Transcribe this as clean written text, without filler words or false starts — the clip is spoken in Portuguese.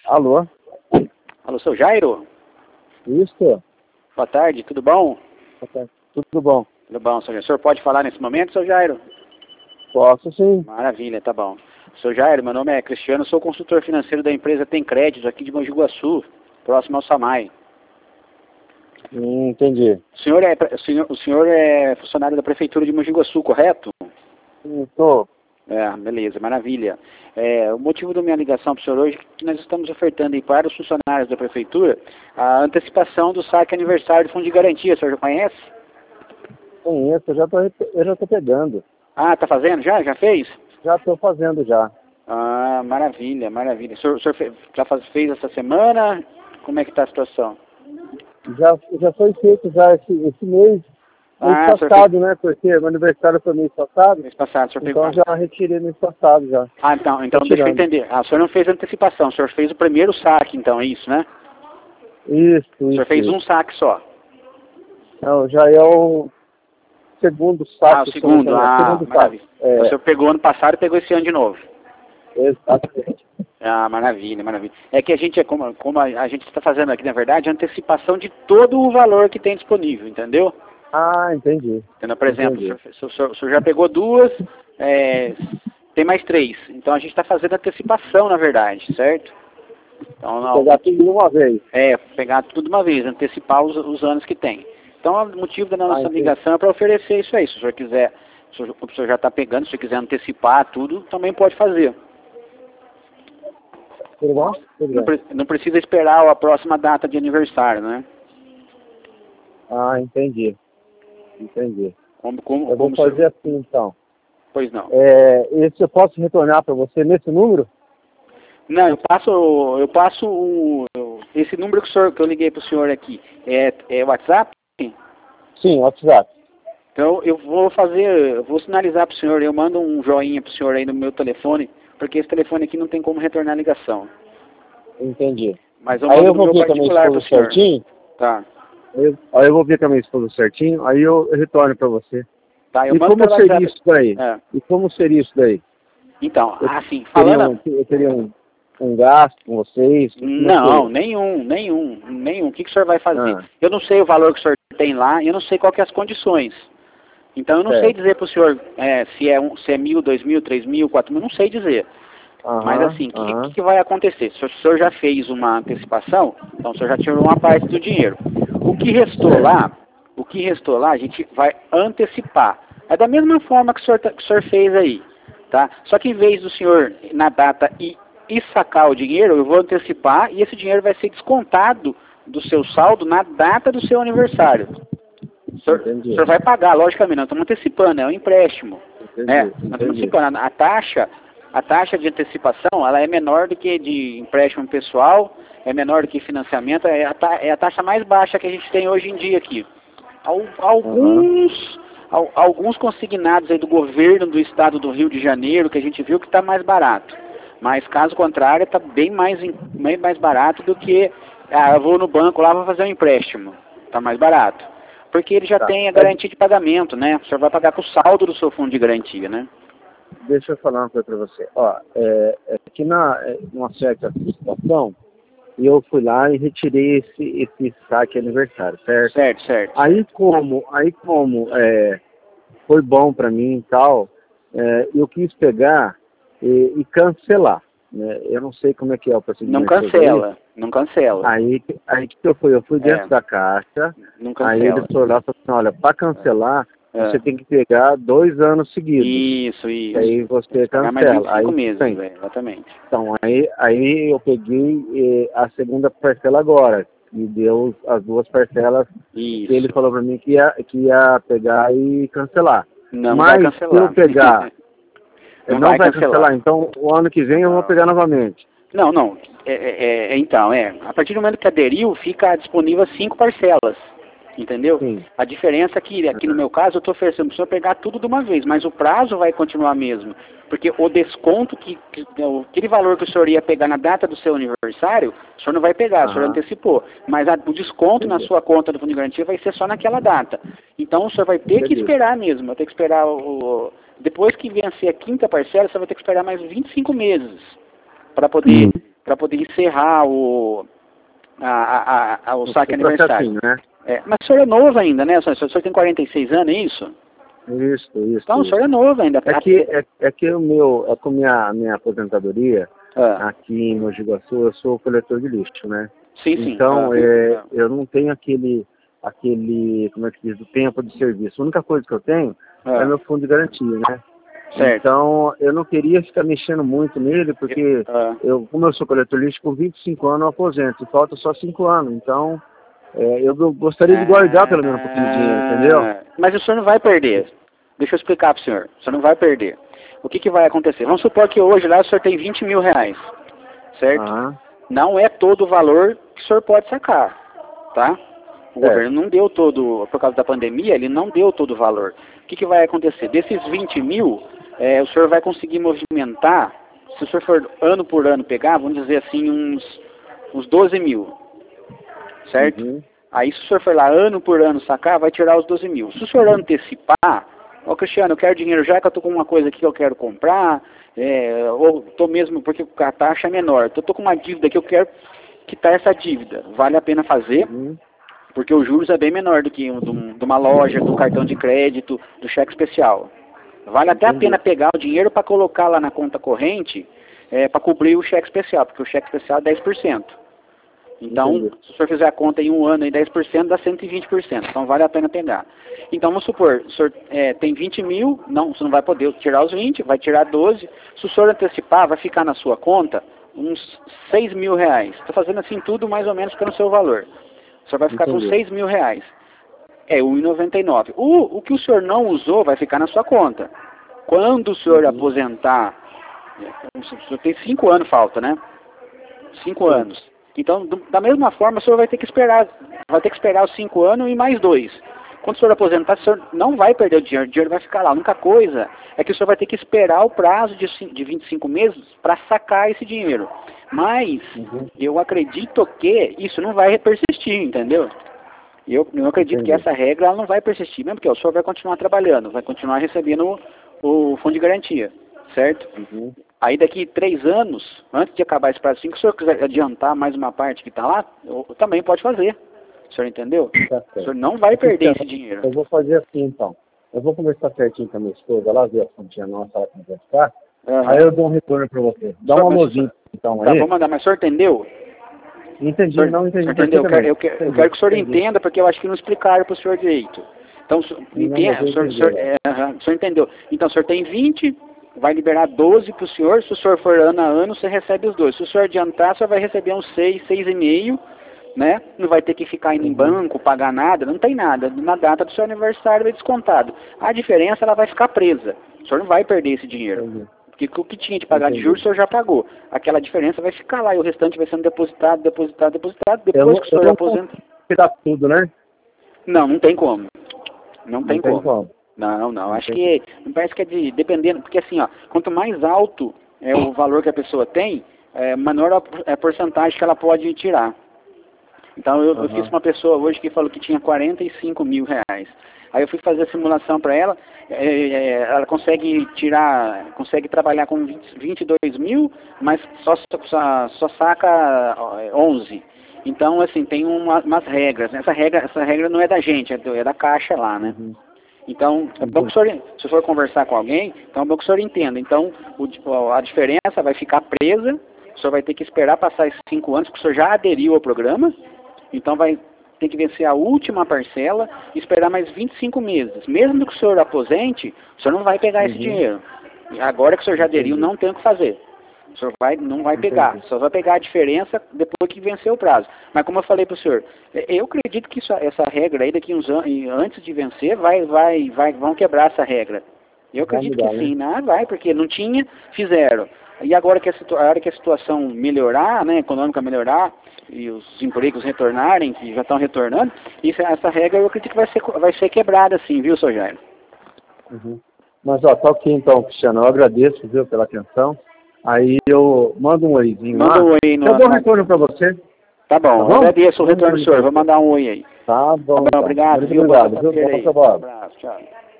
Alô? Alô, seu Jairo? Isso? Boa tarde, tudo bom? Tudo bom? Tudo bom, seu Jairo. O senhor pode falar nesse momento, seu Jairo? Posso sim. Maravilha, tá bom. Seu Jairo, meu nome é Cristiano, sou consultor financeiro da empresa Tem Créditos aqui de Mogi Guaçu, próximo ao Samai. Entendi. O senhor é funcionário da Prefeitura de Mogi Guaçu, correto? Tô. Beleza, maravilha. O motivo da minha ligação para o senhor hoje é que nós estamos ofertando aí para os funcionários da Prefeitura a antecipação do saque aniversário do Fundo de Garantia. O senhor já conhece? Conheço, eu já tô pegando. Ah, tá fazendo já? Já fez? Já tô fazendo já. Ah, maravilha, maravilha. O senhor fez essa semana? Como é que está a situação? Já foi feito já esse mês. Mês passado, né? Porque meu aniversário foi mês passado. Mês passado, o senhor então pegou. já retirei mês passado já. Ah, então deixa eu entender. O senhor não fez antecipação, o senhor fez o primeiro saque, então, é isso, né? Isso. O senhor fez um saque só. Não, já é o segundo saque. O segundo. Segundo maravilha. saque. Então, o senhor pegou ano passado e pegou esse ano de novo. Exatamente. Maravilha, maravilha. É que a gente, como a gente está fazendo aqui, na verdade, a antecipação de todo o valor que tem disponível, entendeu? Entendi. Entendeu? Por exemplo, o senhor já pegou duas, tem mais três. Então a gente está fazendo antecipação, na verdade, certo? Então, pegar tudo de uma vez. Pegar tudo de uma vez, antecipar os anos que tem. Então o motivo da nossa ligação é para oferecer isso aí. Se o senhor quiser, o senhor já está pegando, se o senhor quiser antecipar tudo, também pode fazer. Tudo bom? Não precisa esperar a próxima data de aniversário, né? Entendi. Eu vou fazer assim, então. Pois não. Esse eu posso retornar para você nesse número? Não, eu passo esse número que eu liguei para o senhor aqui. É WhatsApp? Sim, WhatsApp. Então eu vou sinalizar para o senhor, eu mando um joinha para o senhor aí no meu telefone, porque esse telefone aqui não tem como retornar a ligação. Entendi. Mas eu mando no meu particular para o senhor. Certinho? Tá. Aí eu vou ver com a minha esposa certinho, aí eu retorno para você. Tá, eu e mando como seria isso daí? E como seria isso daí? Então, assim, falando... Eu teria um gasto com vocês? Não, nenhum. O que o senhor vai fazer? Eu não sei o valor que o senhor tem lá, eu não sei quais que as condições. Então eu não sei dizer para o senhor se é 1.000, 2.000, 3.000, 4.000, não sei dizer. Mas assim, o que vai acontecer? Se o senhor já fez uma antecipação, então o senhor já tirou uma parte do dinheiro. O que restou lá, a gente vai antecipar. É da mesma forma que o senhor fez aí, tá? Só que em vez do senhor, na data, ir sacar o dinheiro, eu vou antecipar e esse dinheiro vai ser descontado do seu saldo na data do seu aniversário. O senhor vai pagar, logicamente, nós estamos antecipando, é um empréstimo. Nós estamos antecipando. A taxa de antecipação, ela é menor do que de empréstimo pessoal, é menor do que financiamento, é a taxa mais baixa que a gente tem hoje em dia aqui. Alguns consignados aí do governo do estado do Rio de Janeiro, que a gente viu que está mais barato. Mas, caso contrário, está bem mais barato do que eu vou no banco lá para fazer um empréstimo. Está mais barato. Porque ele já tem a garantia de pagamento, né? O senhor vai pagar com o saldo do seu fundo de garantia, né? Deixa eu falar uma coisa para você. Aqui numa certa situação, eu fui lá e retirei esse saque aniversário, certo? Certo. Aí como foi bom para mim e tal, eu quis pegar e cancelar, né? Eu não sei como é que é o procedimento. Não cancela. Aí que eu fui dentro da caixa, aí eles foram lá e falaram assim, olha, para cancelar, você tem que pegar 2 anos seguidos. Isso. Aí você cancela. Mais 25 meses, exatamente. Então, aí eu peguei a segunda parcela agora, e deu as 2 parcelas, e ele falou para mim que ia pegar e cancelar. Não vai cancelar. Se eu pegar, não vai cancelar, então o ano que vem eu vou pegar novamente. Não. Então, a partir do momento que aderiu, fica disponível 5 parcelas. Entendeu? Sim. A diferença é que aqui no meu caso eu estou oferecendo para o senhor pegar tudo de uma vez, mas o prazo vai continuar mesmo. Porque o desconto, aquele valor que o senhor ia pegar na data do seu aniversário, o senhor não vai pegar, o senhor antecipou. Mas o desconto na sua conta do fundo de garantia vai ser só naquela data. Então o senhor vai ter que esperar mesmo, vai ter que esperar depois que vencer a 5ª parcela, você vai ter que esperar mais 25 meses para poder para poder encerrar o saque aniversário. Né? Mas o senhor é novo ainda, né? O senhor tem 46 anos, é isso? Isso. Então, o senhor é novo ainda. É que com minha aposentadoria, aqui em Mogi Guaçu, eu sou coletor de lixo, né? Sim. Então, eu não tenho aquele, como é que diz, do tempo de serviço. A única coisa que eu tenho é meu fundo de garantia, né? Certo. Então, eu não queria ficar mexendo muito nele, porque como eu sou coletor de lixo, com 25 anos eu aposento, e falta só 5 anos. Então, eu gostaria de guardar pelo menos um pouquinho de dinheiro, entendeu? Mas o senhor não vai perder. Deixa eu explicar para o senhor. O senhor não vai perder. O que vai acontecer? Vamos supor que hoje lá o senhor tem 20 mil reais, certo? Não é todo o valor que o senhor pode sacar, tá? O governo não deu todo, por causa da pandemia, ele não deu todo o valor. O que vai acontecer? Desses 20 mil, o senhor vai conseguir movimentar, se o senhor for ano por ano pegar, vamos dizer assim, uns 12 mil, certo? Aí se o senhor for lá ano por ano sacar, vai tirar os 12 mil. Se o senhor antecipar, Cristiano, eu quero dinheiro já que eu tô com uma coisa aqui que eu quero comprar, ou tô mesmo, porque a taxa é menor, tô com uma dívida que eu quero quitar essa dívida, vale a pena fazer, porque os juros é bem menor do que de uma loja, do cartão de crédito, do cheque especial. Vale até a pena pegar o dinheiro para colocar lá na conta corrente, para cobrir o cheque especial, porque o cheque especial é 10%. Então, se o senhor fizer a conta em um ano e 10%, dá 120%. Então, vale a pena pegar. Então, vamos supor, o senhor tem 20 mil, você não vai poder tirar os 20, vai tirar 12. Se o senhor antecipar, vai ficar na sua conta uns 6 mil reais. Estou fazendo assim tudo mais ou menos pelo seu valor. O senhor vai ficar com 6 mil reais. É 1,99. O que o senhor não usou vai ficar na sua conta. Quando o senhor aposentar, o senhor tem 5 anos falta, né? 5 anos. Então, da mesma forma, o senhor vai ter que esperar os 5 anos e mais 2. Quando o senhor aposentar, o senhor não vai perder o dinheiro vai ficar lá. A única coisa é que o senhor vai ter que esperar o prazo de 25 meses para sacar esse dinheiro. Mas, eu acredito que isso não vai persistir, entendeu? Eu acredito que essa regra ela não vai persistir, mesmo porque o senhor vai continuar trabalhando, vai continuar recebendo o fundo de garantia, certo? Aí daqui 3 anos, antes de acabar esse prazo, se o senhor quiser adiantar mais uma parte que está lá, também pode fazer. O senhor entendeu? O senhor não vai perder esse dinheiro. Eu vou fazer assim então. Eu vou conversar certinho com a minha esposa lá, ver a fontinha nossa lá como vai ficar. Aí eu dou um retorno para você. Dá uma alôzinho então aí. Tá, vou mandar, mas o senhor entendeu? Entendi, não entendi. Entendeu? Eu quero que o senhor entenda, porque eu acho que não explicaram para o senhor direito. Então, entenda, o senhor entendeu. Então, o senhor tem 20, vai liberar 12 para o senhor. Se o senhor for ano a ano, você recebe os 2. Se o senhor adiantar, o senhor vai receber uns 6, 6,5, né? Não vai ter que ficar indo em banco, pagar nada, não tem nada. Na data do seu aniversário é descontado. A diferença, ela vai ficar presa. O senhor não vai perder esse dinheiro. Porque o que tinha de pagar de juros, o senhor já pagou. Aquela diferença vai ficar lá e o restante vai sendo depositado. Depois que o senhor aposenta... Tirar tudo, né? Não tem como. Não tem como. Não. Acho que... Parece que é dependendo... Porque assim, ó, quanto mais alto é o valor que a pessoa tem, menor a porcentagem que ela pode tirar. Então, eu fiz uma pessoa hoje que falou que tinha 45 mil reais. Aí eu fui fazer a simulação para ela, ela consegue trabalhar com 22 mil, mas só saca 11. Então, assim, tem umas regras. Essa regra não é da gente, é da Caixa lá, né? Então, é bom que o senhor, se for conversar com alguém, então é bom que o senhor entenda. Então, a diferença vai ficar presa, o senhor vai ter que esperar passar esses 5 anos, porque o senhor já aderiu ao programa, então vai ter que vencer a última parcela e esperar mais 25 meses. Mesmo que o senhor aposente, o senhor não vai pegar esse dinheiro. Agora que o senhor já aderiu, não tem o que fazer. O senhor não vai pegar. Só vai pegar a diferença depois que vencer o prazo. Mas como eu falei para o senhor, eu acredito que essa regra aí daqui uns anos, antes de vencer, vão quebrar essa regra. Eu acredito que sim, né? Vai, porque não tinha, fizeram. E agora que a hora que a situação melhorar, né, econômica melhorar, e os empregos retornarem, que já estão retornando, essa regra eu acredito que vai ser quebrada sim, viu, Sr. Jairo? Mas, ó, tá ok então, Cristiano, eu agradeço, viu, pela atenção. Aí eu mando um oizinho lá. Manda um oi. Eu dou um retorno para você. Tá bom, eu agradeço o retorno do senhor, vou mandar um oi aí. Tá bom, obrigado, viu? Obrigado, viu? Um abraço, tchau.